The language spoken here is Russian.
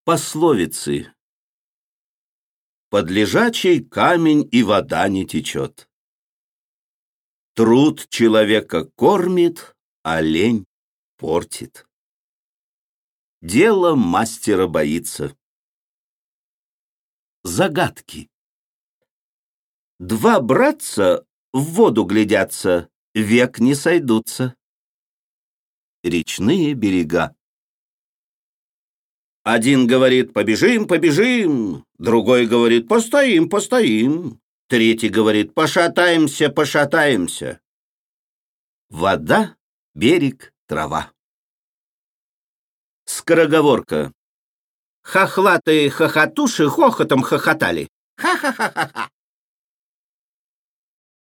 Пословицы. Под лежачий камень и вода не течет. Труд человека кормит, а лень портит. Дело мастера боится. Загадки. Два братца в воду глядятся, век не сойдутся. Речные берега. Один говорит: побежим, побежим, другой говорит: постоим, постоим, третий говорит: пошатаемся, пошатаемся. Вода, берег, трава. Скороговорка. Хохлатые хохотуши хохотом хохотали. Ха-ха-ха-ха-ха.